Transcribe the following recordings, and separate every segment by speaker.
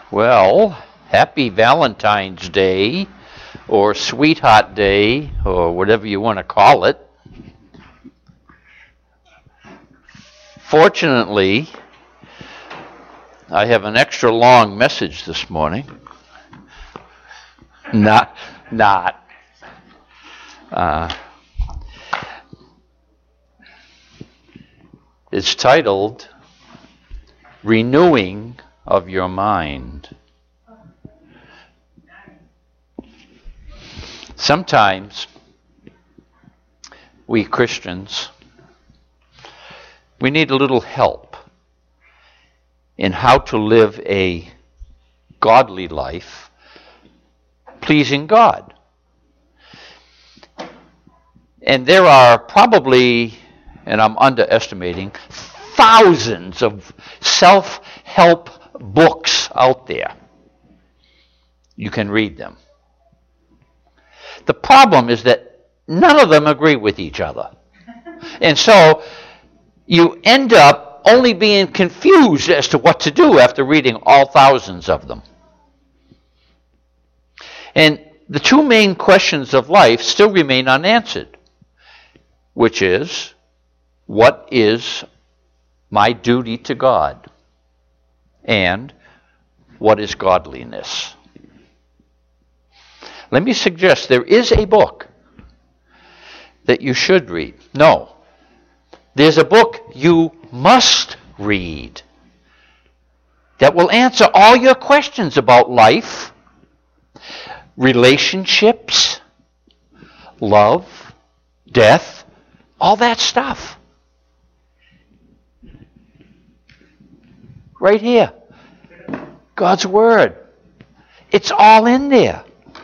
Speaker 1: Well, happy Valentine's Day, or Sweetheart Day, or whatever you want to call it. Fortunately, I have an extra long message this morning. Not. It's titled, Renewing of Your Mind. Sometimes we Christians, we need a little help in how to live a godly life, pleasing God. And there are probably, and I'm underestimating, thousands of self-help books out there. You can read them. The problem is that none of them agree with each other. And so you end up only being confused as to what to do after reading all thousands of them. And the two main questions of life still remain unanswered, which is, what is my duty to God? And what is godliness? Let me suggest there is a book that you should read. No, there's a book you must read that will answer all your questions about life, relationships, love, death, all that stuff. Right here. God's Word. It's all in there.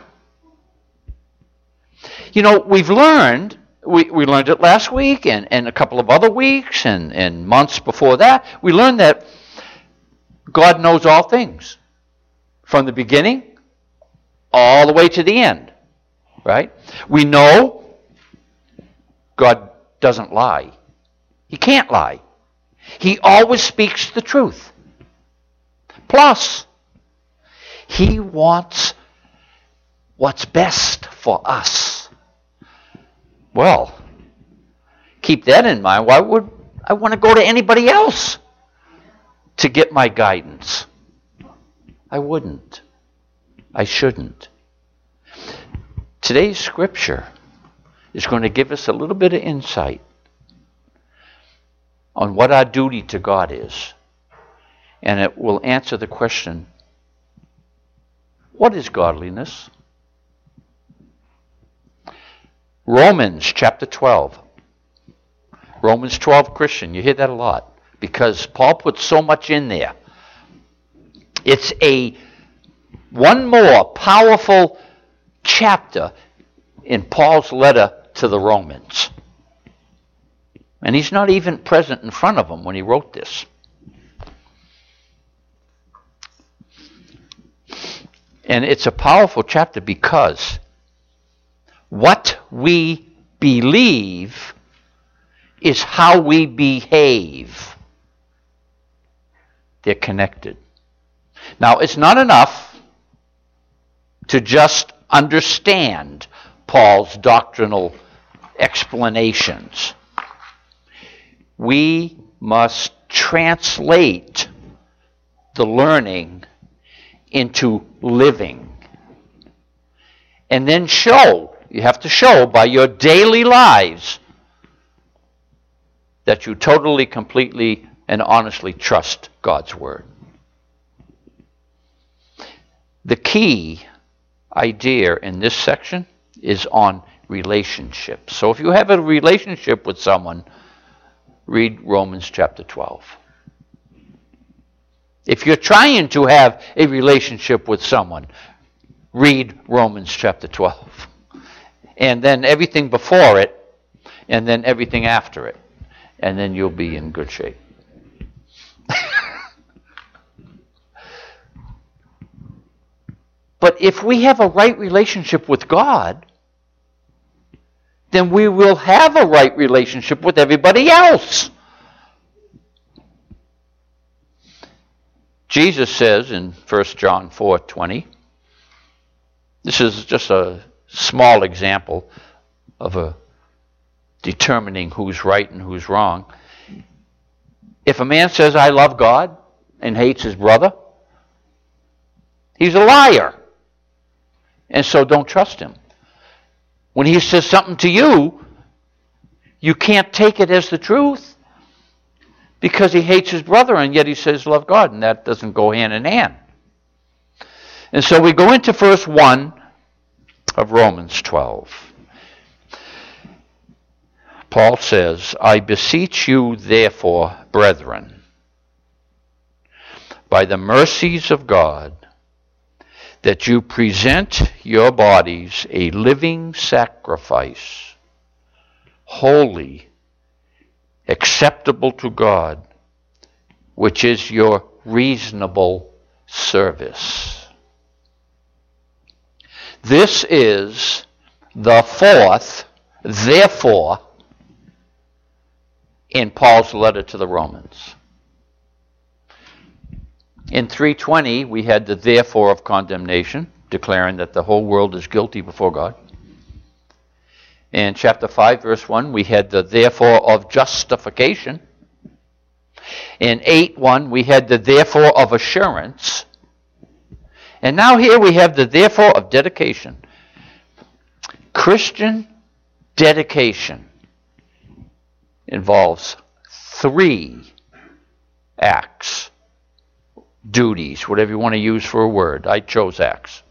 Speaker 1: You know, we've learned, we learned it last week and a couple of other weeks and months before that, we learned that God knows all things. From the beginning all the way to the end. Right? We know God doesn't lie. He can't lie. He always speaks the truth. Plus, He wants what's best for us. Well, keep that in mind. Why would I want to go to anybody else to get my guidance? I wouldn't. I shouldn't. Today's scripture is going to give us a little bit of insight on what our duty to God is. And it will answer the question, what is godliness? Romans chapter 12. Romans 12 Christian. You hear that a lot because Paul puts so much in there. It's one more powerful chapter in Paul's letter to the Romans. And he's not even present in front of them when he wrote this. And it's a powerful chapter because what we believe is how we behave. They're connected. Now, it's not enough to just understand Paul's doctrinal explanations. We must translate the learning into living. And then you have to show by your daily lives that you totally, completely, and honestly trust God's Word. The key idea in this section is on relationships. So if you have a relationship with someone, read Romans chapter 12. If you're trying to have a relationship with someone, read Romans chapter 12. And then everything before it, and then everything after it. And then you'll be in good shape. But if we have a right relationship with God, then we will have a right relationship with everybody else. Jesus says in 1 John 4:20, this is just a small example of determining who's right and who's wrong. If a man says, I love God, and hates his brother, he's a liar. And so don't trust him. When he says something to you, you can't take it as the truth because he hates his brother and yet he says love God, and that doesn't go hand in hand. And so we go into verse 1 of Romans 12. Paul says, I beseech you therefore, brethren, by the mercies of God, that you present your bodies a living sacrifice, holy, acceptable to God, which is your reasonable service. This is the fourth, therefore, in Paul's letter to the Romans. In 3:20, we had the therefore of condemnation, declaring that the whole world is guilty before God. In chapter 5, verse 1, we had the therefore of justification. In 8:1, we had the therefore of assurance. And now here we have the therefore of dedication. Christian dedication involves 3 acts, duties, whatever you want to use for a word. I chose acts.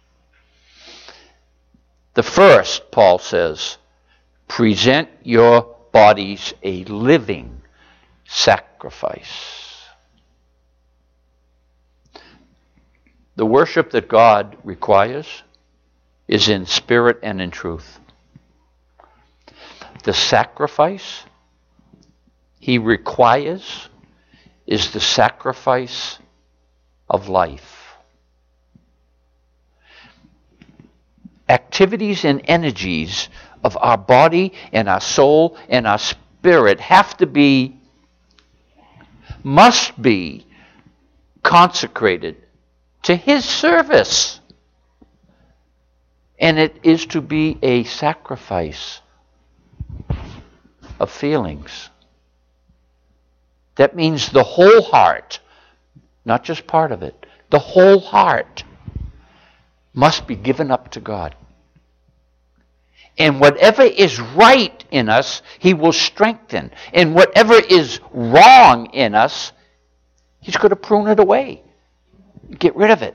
Speaker 1: The first, Paul says, present your bodies a living sacrifice. The worship that God requires is in spirit and in truth. The sacrifice he requires is the sacrifice of life. Activities and energies of our body and our soul and our spirit must be consecrated to his service. And it is to be a sacrifice of feelings. That means the whole heart, not just part of it. The whole heart must be given up to God. And whatever is right in us, he will strengthen. And whatever is wrong in us, he's going to prune it away. Get rid of it.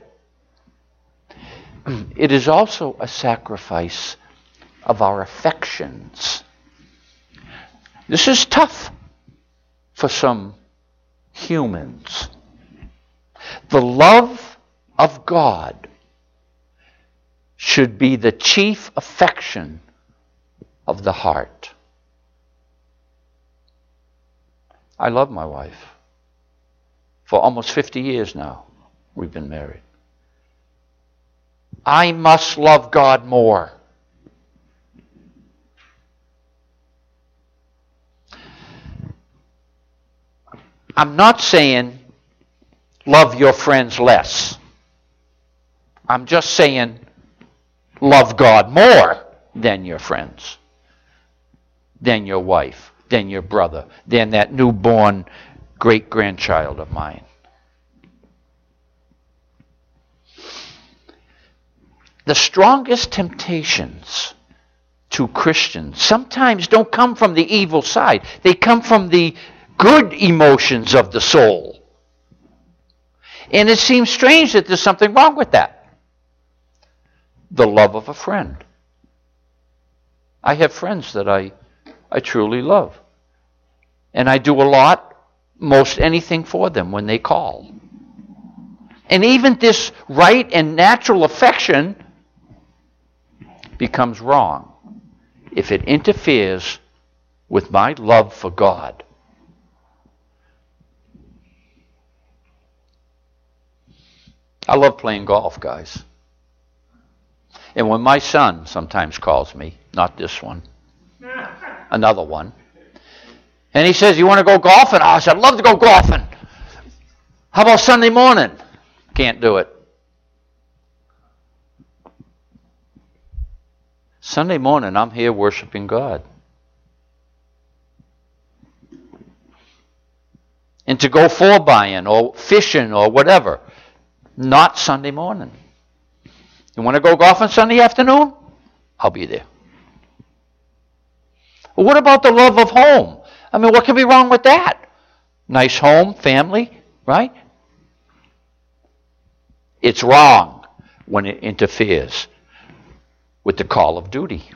Speaker 1: It is also a sacrifice of our affections. This is tough for some humans. The love of God should be the chief affection of the heart. I love my wife. For almost 50 years now, we've been married. I must love God more. I'm not saying love your friends less. I'm just saying love God more than your friends, than your wife, than your brother, than that newborn great-grandchild of mine. The strongest temptations to Christians sometimes don't come from the evil side. They come from the good emotions of the soul. And it seems strange that there's something wrong with that. The love of a friend. I have friends that I truly love. And I do a lot, most anything for them when they call. And even this right and natural affection becomes wrong if it interferes with my love for God. I love playing golf, guys. And when my son sometimes calls me, not this one, another one, and he says, you want to go golfing? I said, I'd love to go golfing. How about Sunday morning? Can't do it. Sunday morning, I'm here worshiping God. And to go for-buying or fishing or whatever, not Sunday morning. You want to go golfing Sunday afternoon? I'll be there. Well, what about the love of home? I mean, what could be wrong with that? Nice home, family, right? It's wrong when it interferes with the call of duty.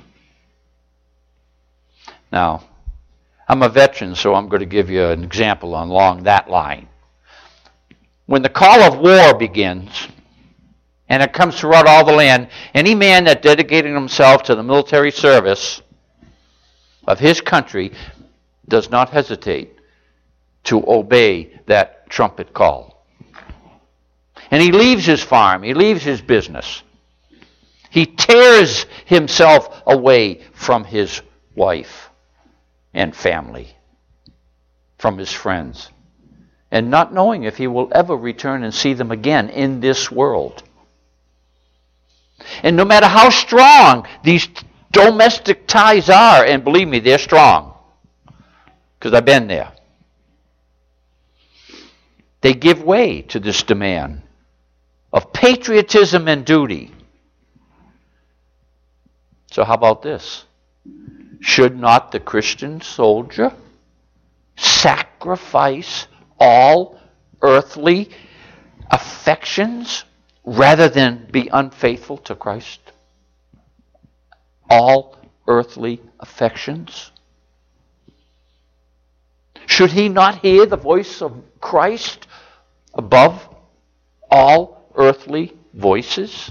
Speaker 1: Now, I'm a veteran, so I'm going to give you an example along that line. When the call of war begins, and it comes throughout all the land, any man that dedicated himself to the military service of his country does not hesitate to obey that trumpet call. And he leaves his farm, he leaves his business. He tears himself away from his wife and family, from his friends, and not knowing if he will ever return and see them again in this world. And no matter how strong these domestic ties are, and believe me, they're strong, because I've been there, they give way to this demand of patriotism and duty. So how about this? Should not the Christian soldier sacrifice all earthly affections rather than be unfaithful to Christ? All earthly affections? Should he not hear the voice of Christ above all earthly voices?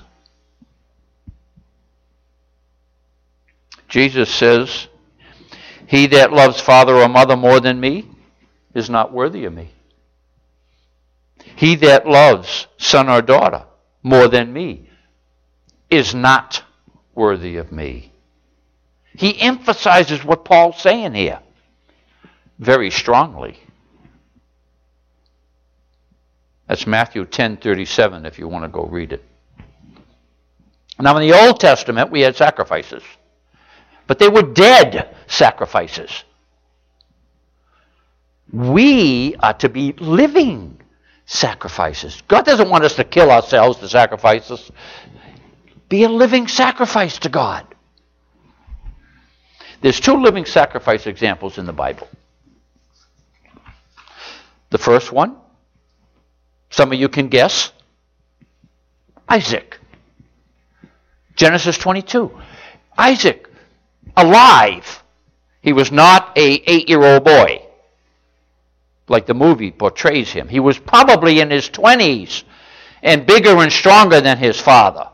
Speaker 1: Jesus says, "He that loves father or mother more than me is not worthy of me. He that loves son or daughter more than me is not worthy of me." He emphasizes what Paul's saying here very strongly. That's Matthew 10:37 if you want to go read it. Now in the Old Testament we had sacrifices, but they were dead sacrifices. We are to be living sacrifices. God doesn't want us to kill ourselves to sacrifice us. Be a living sacrifice to God. There's two living sacrifice examples in the Bible. The first one, some of you can guess, Isaac. Genesis 22. Isaac, alive. He was not an 8-year-old boy, like the movie portrays him. He was probably in his 20s and bigger and stronger than his father.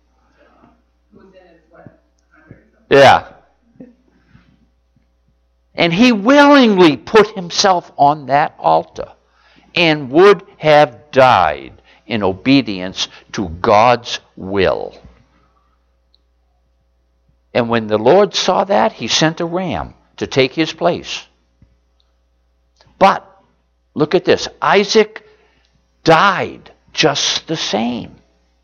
Speaker 1: Yeah. And he willingly put himself on that altar and would have died in obedience to God's will. And when the Lord saw that, he sent a ram to take his place. But, look at this, Isaac died just the same.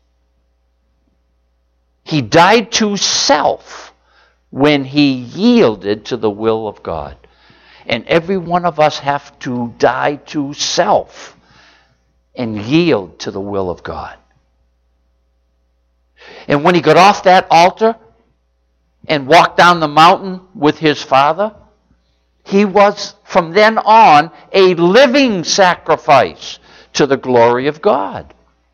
Speaker 1: He died to self when he yielded to the will of God. And every one of us have to die to self and yield to the will of God. And when he got off that altar and walked down the mountain with his father, he was from then on a living sacrifice to the glory of God.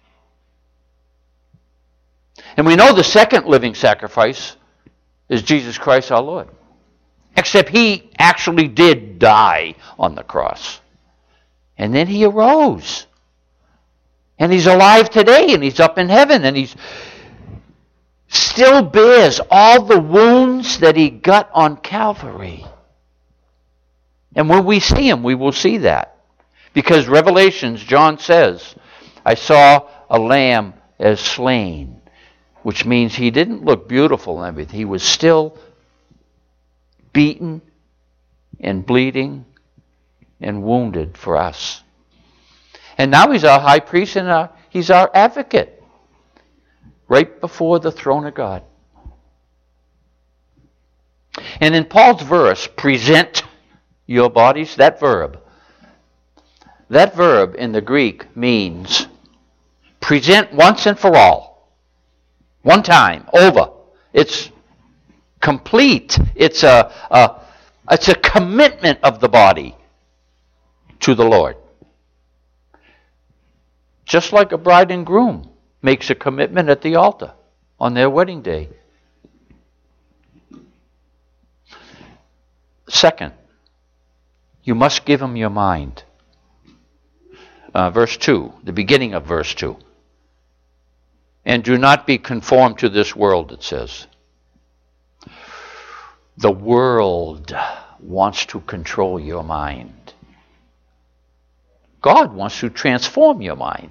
Speaker 1: And we know the second living sacrifice is Jesus Christ our Lord. Except he actually did die on the cross. And then he arose. And he's alive today, and he's up in heaven, and he's still bears all the wounds that he got on Calvary. And when we see him, we will see that. Because Revelations, John says, I saw a lamb as slain, which means he didn't look beautiful and everything. He was still beaten and bleeding and wounded for us. And now he's our high priest and he's our advocate right before the throne of God. And in Paul's verse, present your bodies, that verb in the Greek means present once and for all. One time, over. It's complete. It's a commitment of the body to the Lord. Just like a bride and groom makes a commitment at the altar on their wedding day. Second, you must give him your mind. Verse 2, the beginning of verse 2. And do not be conformed to this world, it says. The world wants to control your mind. God wants to transform your mind.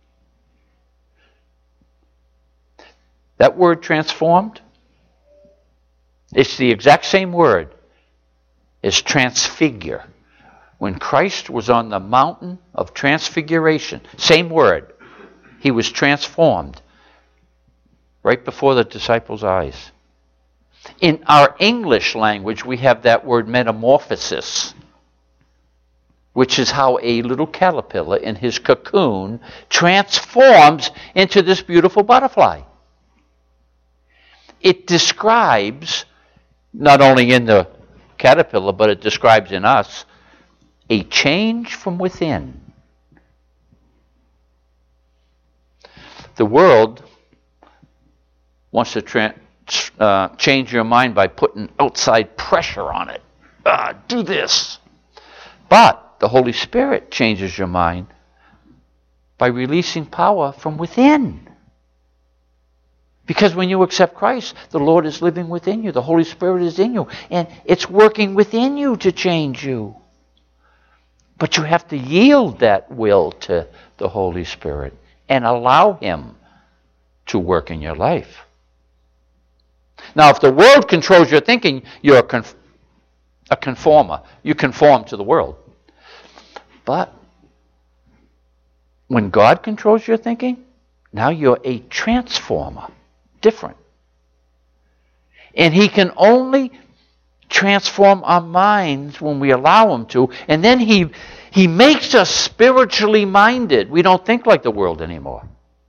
Speaker 1: That word transformed, it's the exact same word as transfigure. When Christ was on the mountain of transfiguration, same word, he was transformed right before the disciples' eyes. In our English language, we have that word metamorphosis, which is how a little caterpillar in his cocoon transforms into this beautiful butterfly. It describes, not only in the caterpillar, but it describes in us, a change from within. The world wants to change your mind by putting outside pressure on it. Do this. But the Holy Spirit changes your mind by releasing power from within. Because when you accept Christ, the Lord is living within you. The Holy Spirit is in you. And it's working within you to change you. But you have to yield that will to the Holy Spirit and allow him to work in your life. Now, if the world controls your thinking, you're a conformer. You conform to the world. But when God controls your thinking, now you're a transformer. Different. And he can only transform our minds when we allow him to. And then he makes us spiritually minded. We don't think like the world anymore.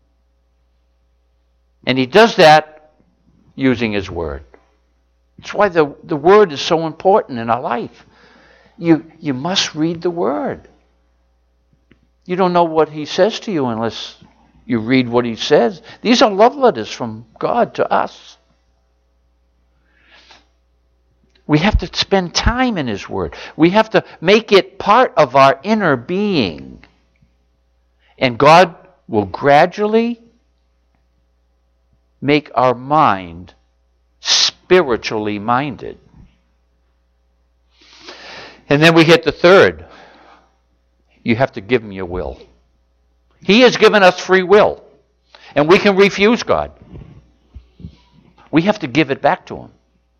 Speaker 1: And he does that using his word. That's why the word is so important in our life. You must read the word. You don't know what he says to you unless you read what he says. These are love letters from God to us. We have to spend time in his word. We have to make it part of our inner being. And God will gradually make our mind spiritually minded. And then we hit the third. You have to give him your will. He has given us free will. And we can refuse God. We have to give it back to him.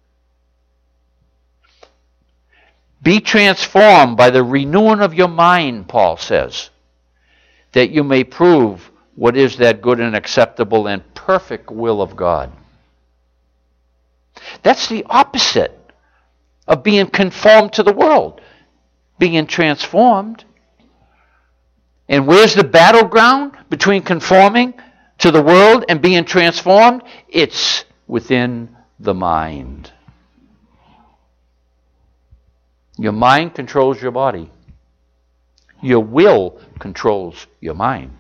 Speaker 1: Be transformed by the renewing of your mind, Paul says, that you may prove what is that good and acceptable and perfect will of God. That's the opposite of being conformed to the world. Being transformed. And where's the battleground between conforming to the world and being transformed? It's within the mind. Your mind controls your body. Your will controls your mind.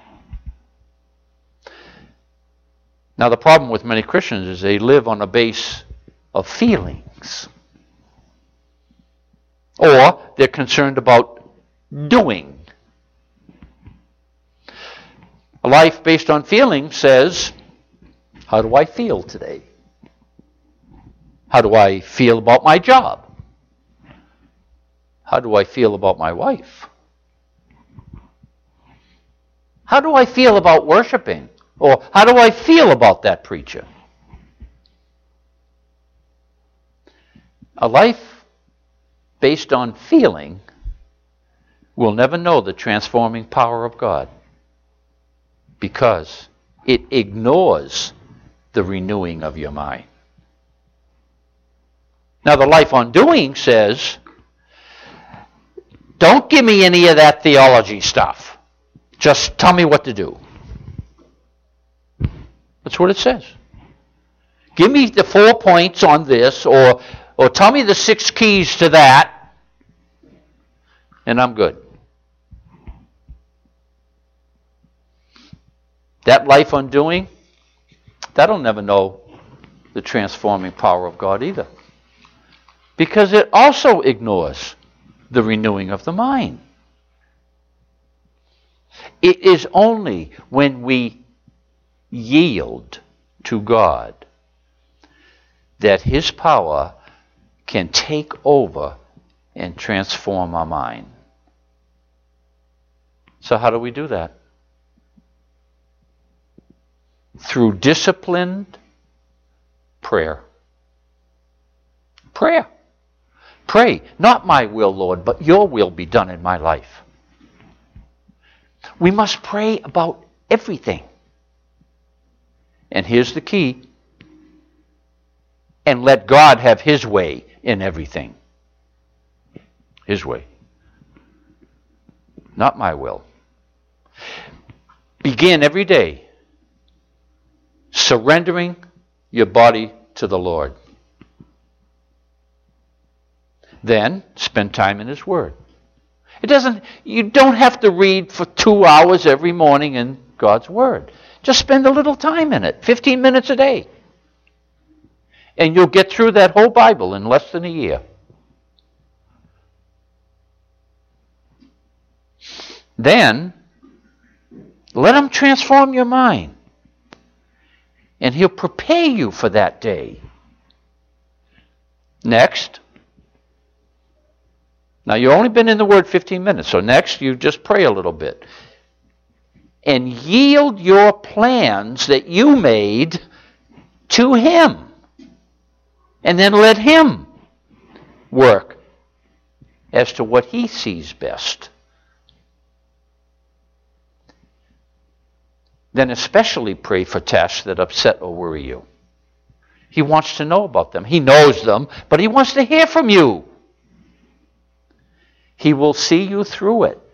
Speaker 1: Now, the problem with many Christians is they live on a base of feelings. Or they're concerned about doing. A life based on feelings says, how do I feel today? How do I feel about my job? How do I feel about my wife? How do I feel about worshiping? Or how do I feel about that preacher? A life based on feeling will never know the transforming power of God because it ignores the renewing of your mind. Now, the Life Undoing says, don't give me any of that theology stuff. Just tell me what to do. That's what it says. Give me the 4 points on this, or tell me the 6 keys to that, and I'm good. That Life Undoing, that'll never know the transforming power of God either. Because it also ignores the renewing of the mind. It is only when we yield to God that His power can take over and transform our mind. So how do we do that? Through disciplined prayer. Prayer. Pray, not my will, Lord, but your will be done in my life. We must pray about everything. And here's the key. And let God have His way in everything. His way. Not my will. Begin every day surrendering your body to the Lord. Then spend time in His Word. You don't have to read for 2 hours every morning in God's Word. Just spend a little time in it, 15 minutes a day. And you'll get through that whole Bible in less than a year. Then, let Him transform your mind. And He'll prepare you for that day. Next. Now, you've only been in the Word 15 minutes, so next you just pray a little bit. And yield your plans that you made to Him. And then let Him work as to what He sees best. Then especially pray for tasks that upset or worry you. He wants to know about them. He knows them, but He wants to hear from you. He will see you through it.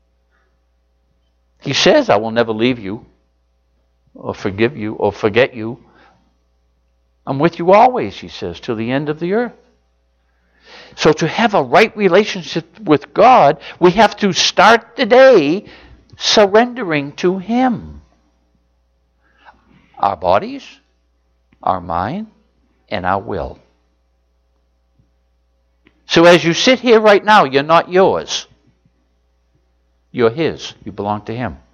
Speaker 1: He says, I will never leave you or forgive you or forget you. I'm with you always, He says, till the end of the earth. So to have a right relationship with God, we have to start the day surrendering to Him. Our bodies, our mind, and our will. So as you sit here right now, you're not yours. You're His. You belong to Him.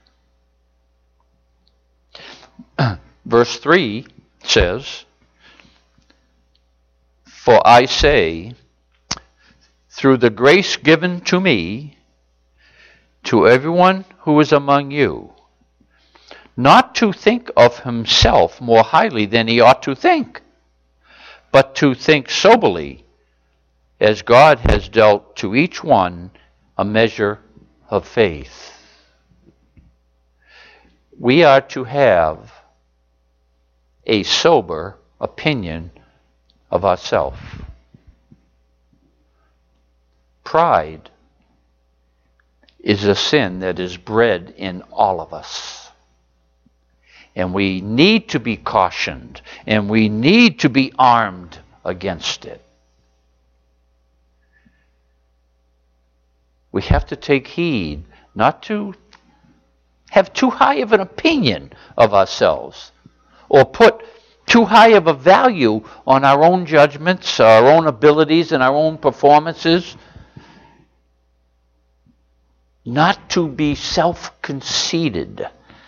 Speaker 1: Verse 3 says, For I say, through the grace given to me, to everyone who is among you, not to think of himself more highly than he ought to think, but to think soberly, as God has dealt to each one a measure of faith. We are to have a sober opinion of ourselves. Pride is a sin that is bred in all of us. And we need to be cautioned, and we need to be armed against it. We have to take heed not to have too high of an opinion of ourselves or put too high of a value on our own judgments, our own abilities, and our own performances. Not to be self-conceited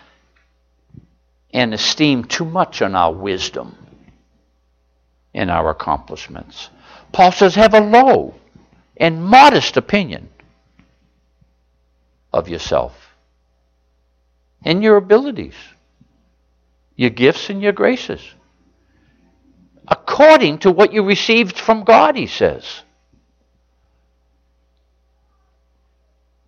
Speaker 1: and esteem too much on our wisdom and our accomplishments. Paul says, have a low and modest opinion of yourself and your abilities, your gifts and your graces, according to what you received from God, he says.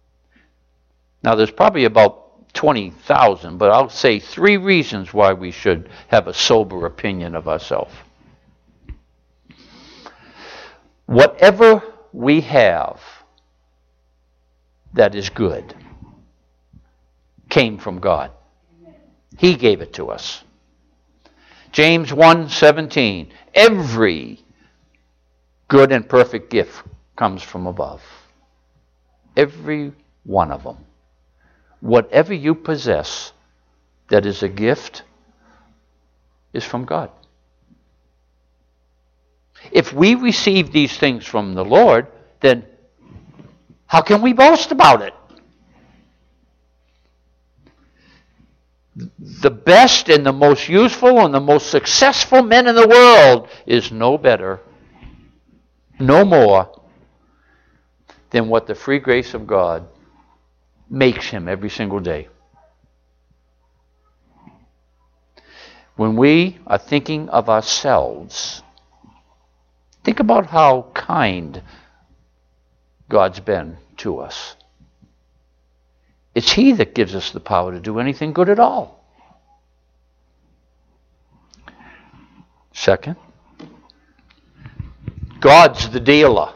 Speaker 1: Now, there's probably about 20,000, but I'll say 3 reasons why we should have a sober opinion of ourselves. Whatever we have that is good came from God. He gave it to us. James 1:17, every good and perfect gift comes from above. Every one of them. Whatever you possess that is a gift is from God. If we receive these things from the Lord, then how can we boast about it? The best and the most useful and the most successful men in the world is no better, no more than what the free grace of God makes him every single day. When we are thinking of ourselves, think about how kind God's been to us. It's He that gives us the power to do anything good at all. Second, God's the dealer.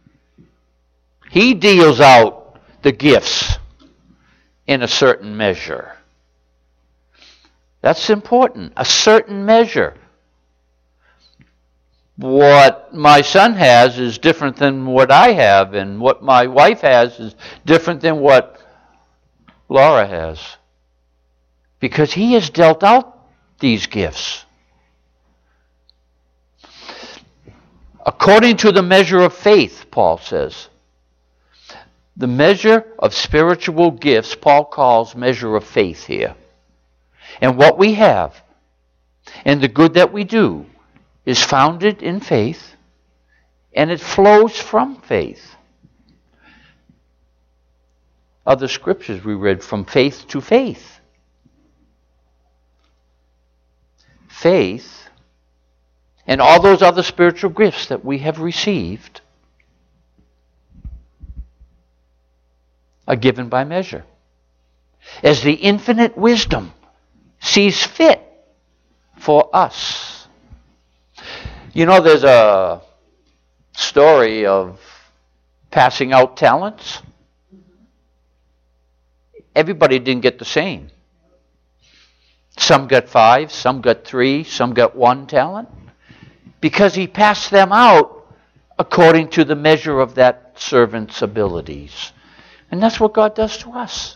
Speaker 1: He deals out the gifts in a certain measure. That's important, a certain measure. What my son has is different than what I have, and what my wife has is different than what Laura has. Because He has dealt out these gifts. According to the measure of faith, Paul says. The measure of spiritual gifts, Paul calls measure of faith here. And what we have, and the good that we do, is founded in faith, and it flows from faith. Other scriptures we read, from faith to faith. Faith and all those other spiritual gifts that we have received are given by measure, as the infinite wisdom sees fit for us. You know, there's a story of passing out talents. Everybody didn't get the same. Some got 5, some got 3, some got 1 talent. Because He passed them out according to the measure of that servant's abilities. And that's what God does to us.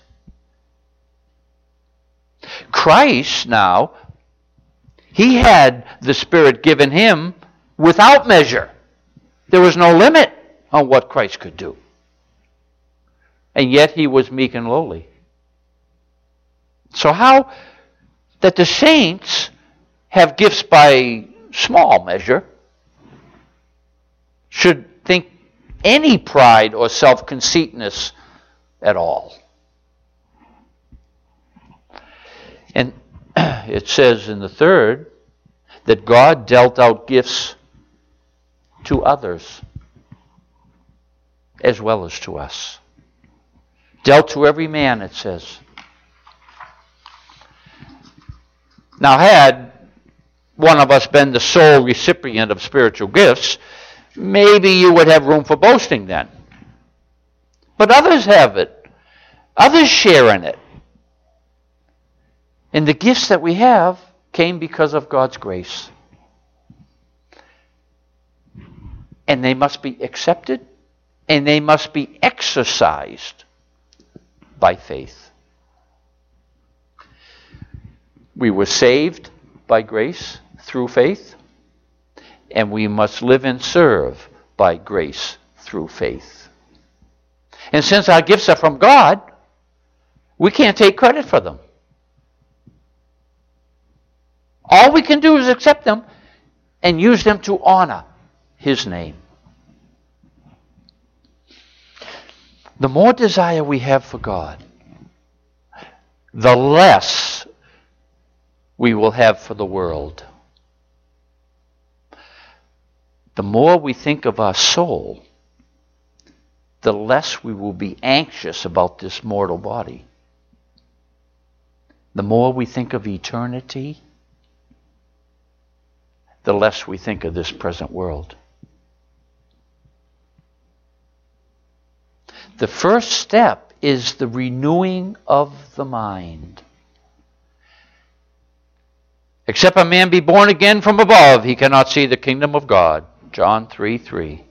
Speaker 1: Christ now, He had the Spirit given Him without measure. There was no limit on what Christ could do. And yet He was meek and lowly. So how that the saints have gifts by small measure should think any pride or self-conceitness at all. And it says in the third that God dealt out gifts to others as well as to us. Dealt to every man, it says. Now, had one of us been the sole recipient of spiritual gifts, maybe you would have room for boasting then. But others have it. Others share in it. And the gifts that we have came because of God's grace. And they must be accepted, and they must be exercised by faith. We were saved by grace through faith, and we must live and serve by grace through faith. And since our gifts are from God, we can't take credit for them. All we can do is accept them and use them to honor His name. The more desire we have for God, the less we will have for the world. The more we think of our soul, the less we will be anxious about this mortal body. The more we think of eternity, the less we think of this present world. The first step is the renewing of the mind. Except a man be born again from above, he cannot see the kingdom of God. John 3:3.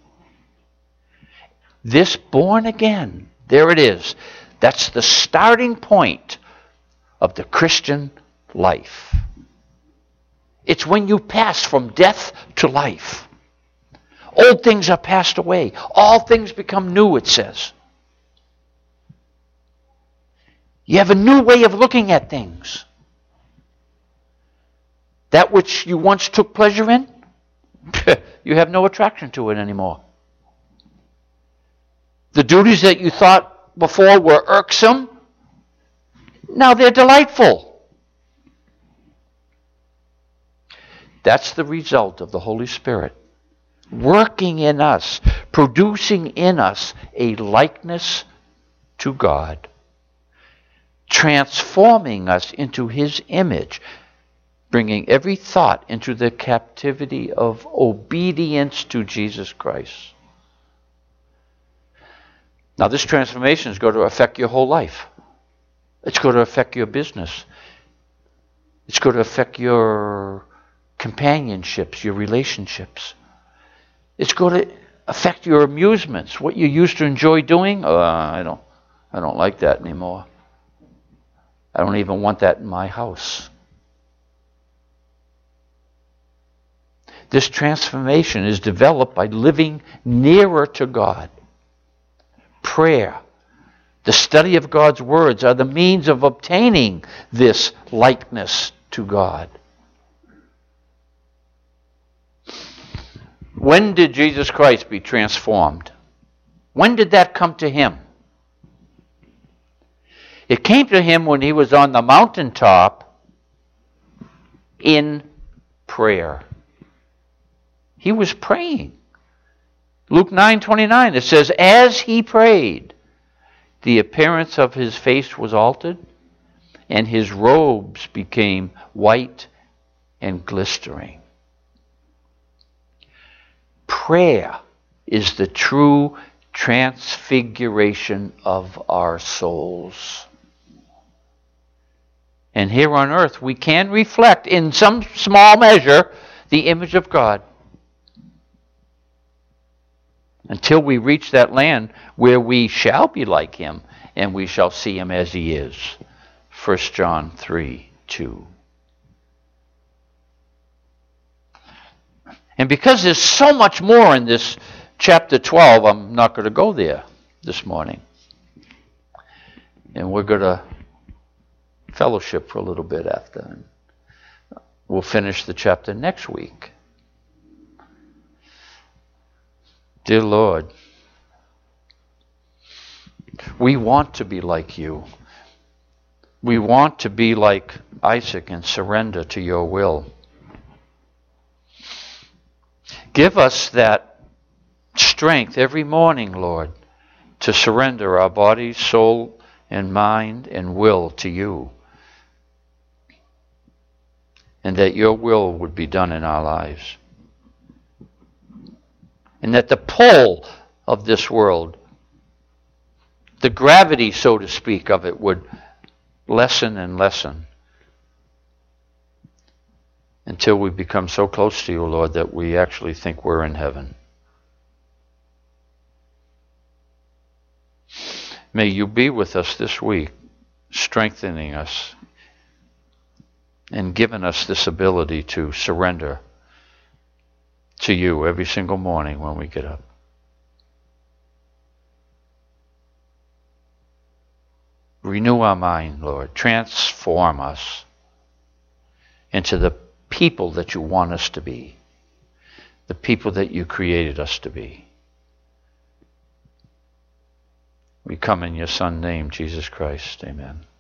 Speaker 1: This born again, there it is. That's the starting point of the Christian life. It's when you pass from death to life. Old things are passed away. All things become new, it says. You have a new way of looking at things. That which you once took pleasure in, you have no attraction to it anymore. The duties that you thought before were irksome, now they're delightful. That's the result of the Holy Spirit working in us, producing in us a likeness to God, transforming us into His image, bringing every thought into the captivity of obedience to Jesus Christ. Now, this transformation is going to affect your whole life. It's going to affect your business. It's going to affect your companionships, your relationships. It's going to affect your amusements, what you used to enjoy doing. I don't like that anymore. I don't even want that in my house. This transformation is developed by living nearer to God. Prayer, the study of God's words are the means of obtaining this likeness to God. When did Jesus Christ be transformed? When did that come to Him? It came to Him when He was on the mountaintop in prayer. He was praying. Luke 9:29, it says, as He prayed, the appearance of His face was altered, and His robes became white and glistering. Prayer is the true transfiguration of our souls. And here on earth, we can reflect in some small measure the image of God, until we reach that land where we shall be like Him and we shall see Him as He is. 1 John 3:2. And because there's so much more in this chapter 12, I'm not going to go there this morning. And we're going to fellowship for a little bit after. And we'll finish the chapter next week. Dear Lord, we want to be like You. We want to be like Isaac and surrender to Your will. Give us that strength every morning, Lord, to surrender our body, soul, and mind and will to You. And that Your will would be done in our lives. And that the pull of this world, the gravity, so to speak, of it would lessen and lessen until we become so close to You, Lord, that we actually think we're in heaven. May You be with us this week, strengthening us and giving us this ability to surrender to You every single morning when we get up. Renew our mind, Lord. Transform us into the people that You want us to be, the people that You created us to be. We come in Your Son's name, Jesus Christ. Amen.